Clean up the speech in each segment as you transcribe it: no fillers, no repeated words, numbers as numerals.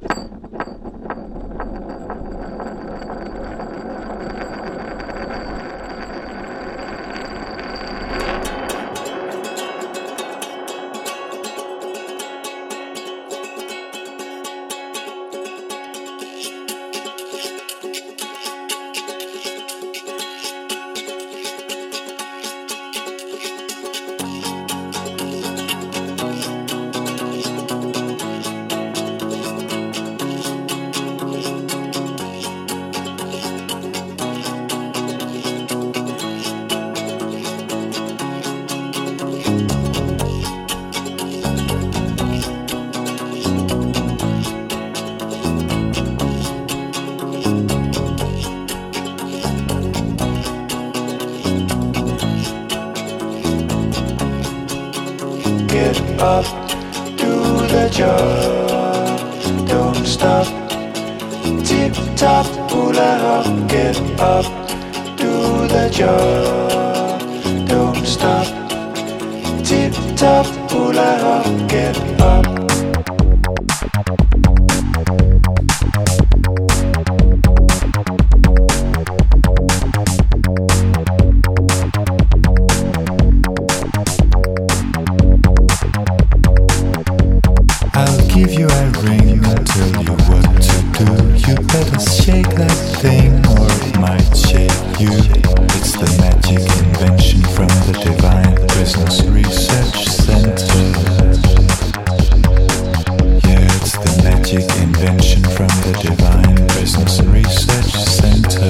Get up, do the job, don't stop. Tip top, hula hop. Get up, do the job, don't stop. Tip top, hula hop. Get up. Give you a ring and tell you what to do. You better shake that thing or it might shake you. It's the magic invention from the Divine Business Research Center. Yeah, it's the magic invention from the Divine Business Research Center.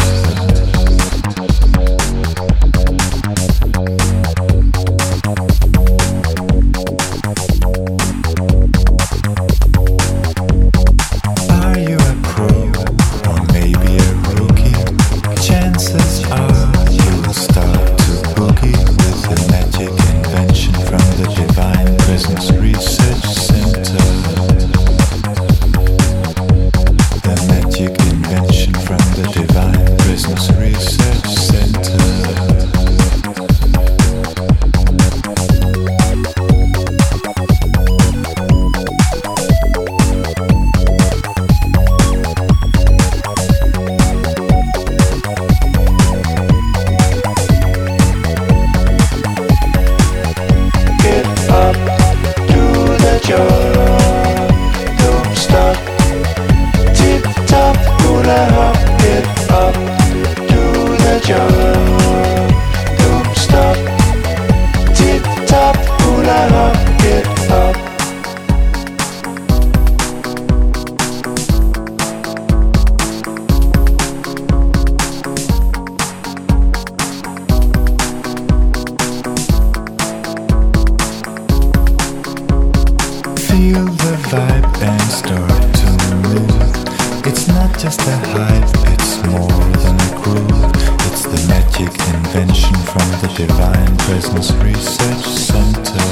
Feel the vibe and start to move. It's not just a hype, it's more than a groove. It's the magic invention from the Divine Presence Research Center.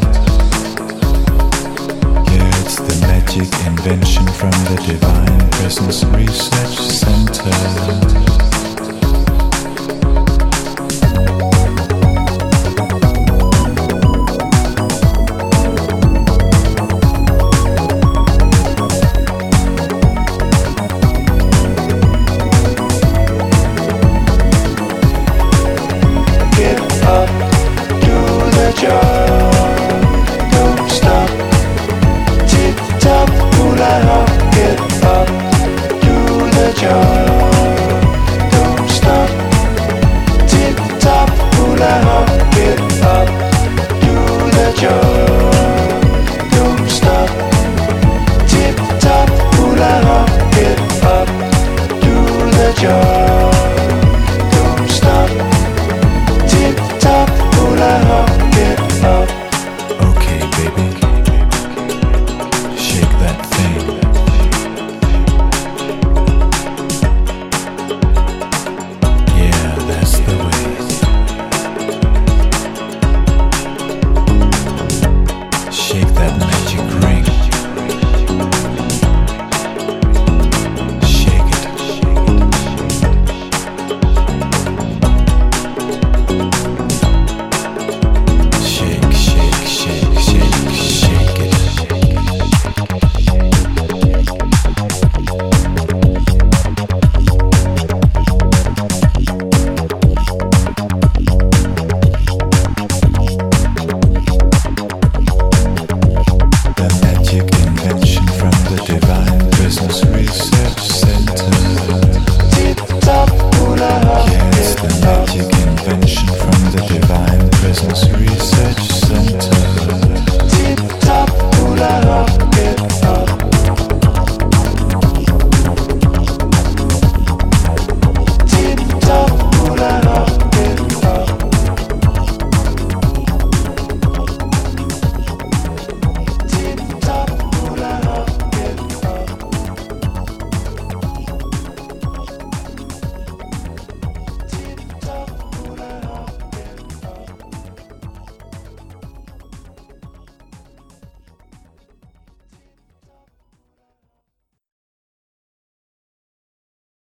Yeah, it's the magic invention from the Divine Presence Research Center.